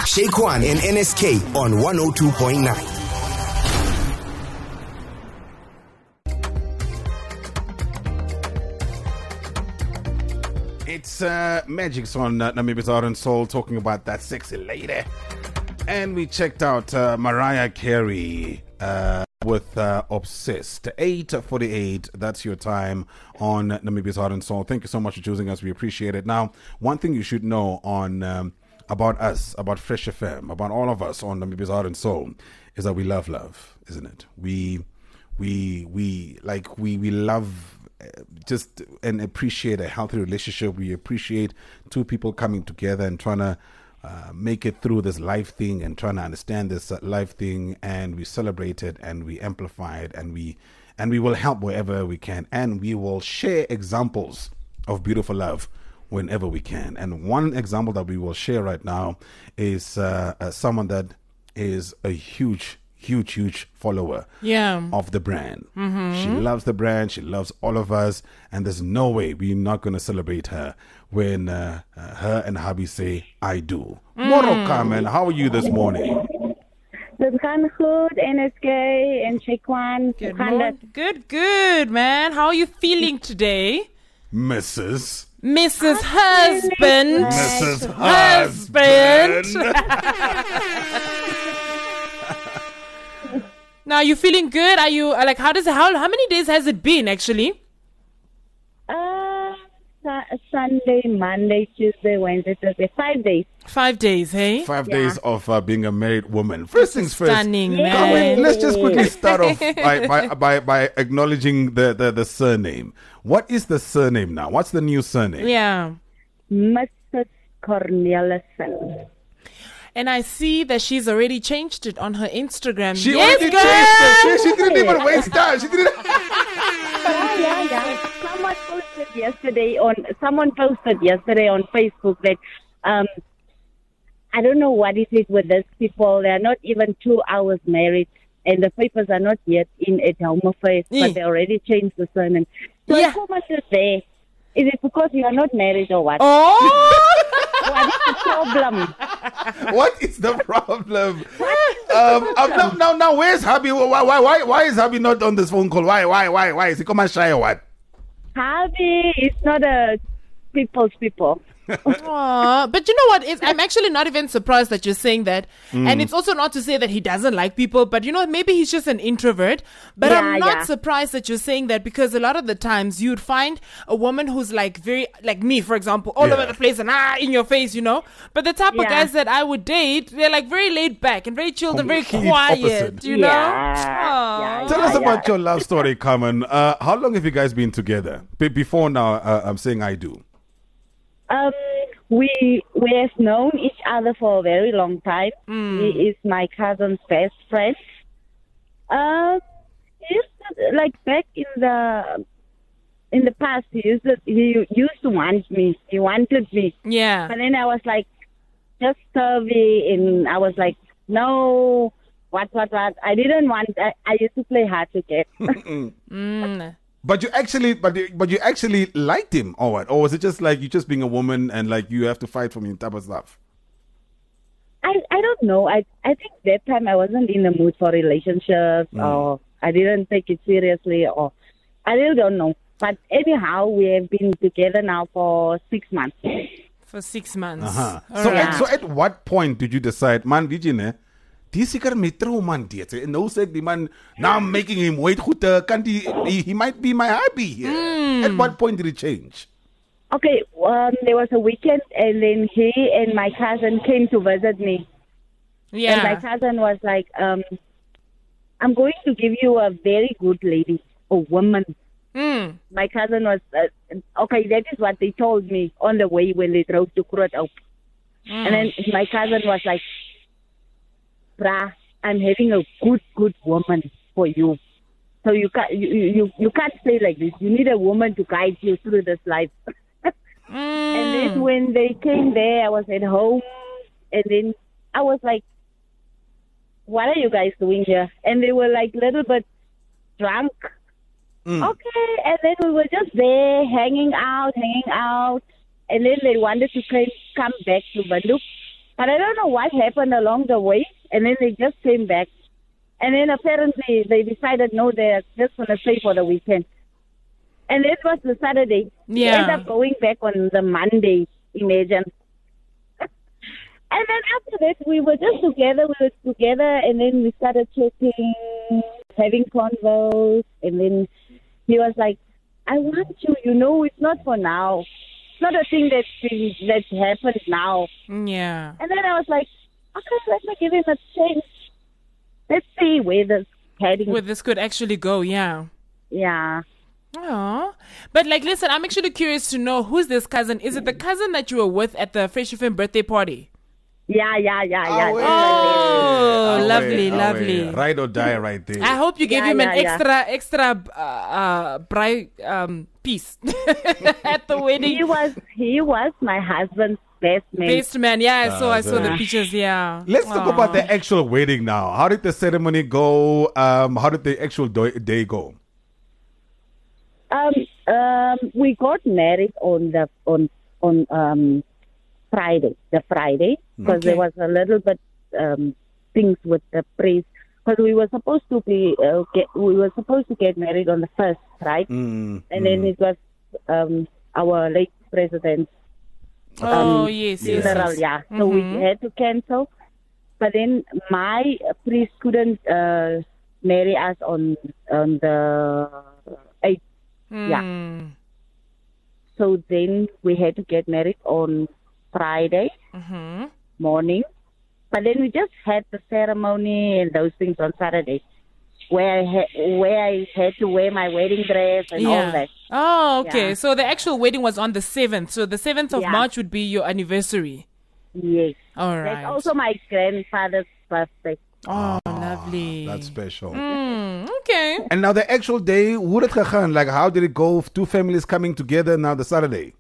Shaquan and NSK on 102.9. It's Magic's on Namibi's Heart and Soul talking about that sexy lady. And we checked out Mariah Carey with Obsessed. 8:48, that's your time on Namibi's Heart and Soul. Thank you so much for choosing us. We appreciate it. Now, one thing you should know on about us, about Fresh FM, about all of us on Namibi's Heart and Soul is that we love love, isn't it? We love just and appreciate a healthy relationship. We appreciate two people coming together and trying to make it through this life thing and trying to understand this life thing, and we celebrate it and we amplify it, and we will help wherever we can, and we will share examples of beautiful love whenever we can. And one example that we will share right now is someone that is a huge follower of the brand. She loves the brand, she loves all of us, and there's no way we're not going to celebrate her when her and hubby say I do. Moro Carmen, how are you this morning? Dit gaan goed, NSK and Shaquan. Good, man. How are you feeling today? Mrs. Husband. Mrs. Husband. Now, you feeling good? Are you like, how many days has it been actually? Sunday, Monday, Tuesday, Wednesday, Thursday, 5 days. 5 days, hey? 5 days of being a married woman. First things first. Stunning, man. Let's just quickly start off by acknowledging the surname. What is the surname now? What's the new surname? Yeah. Mrs. Cornelissen. And I see that she's already changed it on her Instagram. She already changed it. She didn't even waste time. She didn't. Yeah. Someone posted yesterday on Facebook that I don't know what is it with these people. They are not even 2 hours married, and the papers are not yet in at Home Affairs, but they already changed the surname. So how much is there? Is it because you are not married or what? Oh! What is the problem? What is the problem? Now, where's hubby? Why is hubby not on this phone call? Why? Is he come and shy or what? Hubby is not a people's people. But you know what? I'm actually not even surprised that you're saying that. And it's also not to say that he doesn't like people, but you know, maybe he's just an introvert. But I'm not surprised that you're saying that, because a lot of the times you'd find a woman who's like very, like me, for example, all over the place and in your face, you know. But the type of guys that I would date, they're like very laid back and very chilled and very quiet, opposite. you know. Tell us about your love story, Carmen. How long have you guys been together? Before now, I'm saying I do. We have known each other for a very long time. He is my cousin's best friend. He used to, like back in the past, he used to want me. He wanted me. Yeah. But then I was like, just curvy, and I was like, no, what? I didn't want. I used to play hard to get. But you actually liked him, or what? Or was it just like you just being a woman and like you have to fight for me type of stuff? I don't know. I think that time I wasn't in the mood for relationships, or I didn't take it seriously, or I really don't know. But anyhow, we have been together now for 6 months. For 6 months. So at what point did you decide, man, Virginia? This guy may throw man date. No sec the man now I'm making him wait. He might be my hubby here. At what point did it change? Okay, there was a weekend, and then he and my cousin came to visit me. Yeah. And my cousin was like, I'm going to give you a very good lady, a woman. My cousin was, okay, that is what they told me on the way when they drove to Groothoop. And then my cousin was like, brah, I'm having a good woman for you. So you can't stay like this. You need a woman to guide you through this life. And then when they came there, I was at home, and then I was like, what are you guys doing here? And they were like a little bit drunk. Okay, and then we were just there hanging out. And then they wanted to come back to Windhoek. But I don't know what happened along the way, and then they just came back. And then apparently they decided, no, they're just going to stay for the weekend. And it was the Saturday. Yeah. We ended up going back on the Monday, imagine. And then after that, we were just together. And then we started chatting, having convos. And then he was like, I want you, it's not for now. It's not a thing that happened now. Yeah. And then I was like, okay, let me give him a chance. Let's see where this could actually go, yeah. Yeah. Oh, but listen, I'm actually curious to know, who's this cousin? Is it the cousin that you were with at the Fresh FM birthday party? Yeah. Oh, lovely. Ride or die right there. I hope you gave him an extra piece at the wedding. He was my husband's best man. Best man, yeah. I saw the pictures, yeah. Let's talk about the actual wedding now. How did the ceremony go? How did the actual day go? We got married on Friday, because there was a little bit things with the priest, because we were supposed to get married on the 1st, right? And then it was our late president. Yes. Yeah. So we had to cancel, but then my priest couldn't marry us on the 8th. Yeah. So then we had to get married on Friday morning. But then we just had the ceremony and those things on Saturday, where I had to wear my wedding dress and all that. Oh, okay. Yeah. So the actual wedding was on the 7th. So the 7th of March would be your anniversary. Yes. All right. That's also my grandfather's birthday. Oh, lovely. That's special. Okay. And now the actual day, like how did it go? Two families coming together now the Saturday.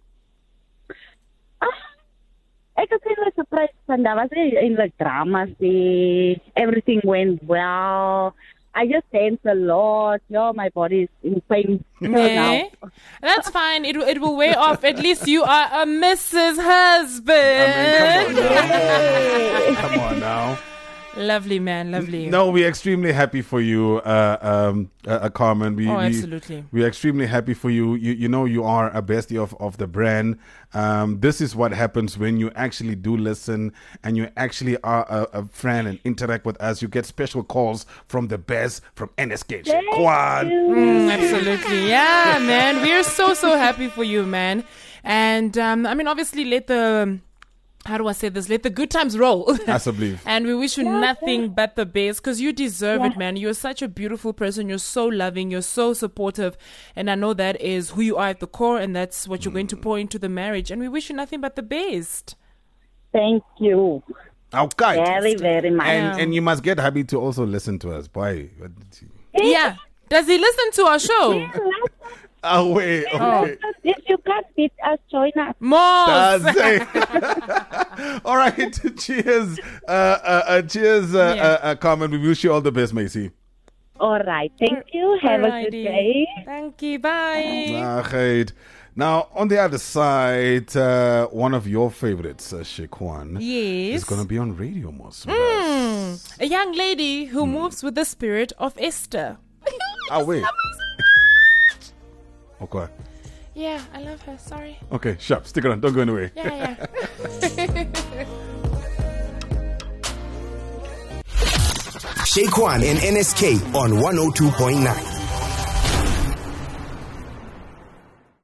I was really surprised. And I was in the drama. Everything went well. I just danced a lot. My body is in pain now. That's fine. It will wear off. At least you are a Mrs. Husband. Come on now. Lovely, man. Lovely. No, we're extremely happy for you, Carmen. Absolutely. We're extremely happy for you. You are a bestie of the brand. This is what happens when you actually do listen and you actually are a friend and interact with us. You get special calls from the best, from NSK. Absolutely. Yeah, man. We're so happy for you, man. And, obviously let the good times roll. As I believe. And we wish you nothing but the best, because you deserve it, man. You're such a beautiful person. You're so loving. You're so supportive. And I know that is who you are at the core, and that's what you're going to pour into the marriage. And we wish you nothing but the best. Thank you. Okay. Very, very much. And you must get happy to also listen to us. Boy. Yeah. Does he listen to our show? Oh, wait. Okay. If you can't beat us, join us. More. All right. Cheers. Cheers, Carmen. We wish you all the best, Macy. All right. Thank you. Have a good day. Thank you. Bye. Now, on the other side, one of your favorites, Shekwan, is going to be on Radio Mos. A young lady who moves with the spirit of Esther. Wait. Okay. Yeah, I love her. Sorry. Okay, sharp. Stick around. Don't go anywhere. Yeah. Shekwan and NSK on 102.9.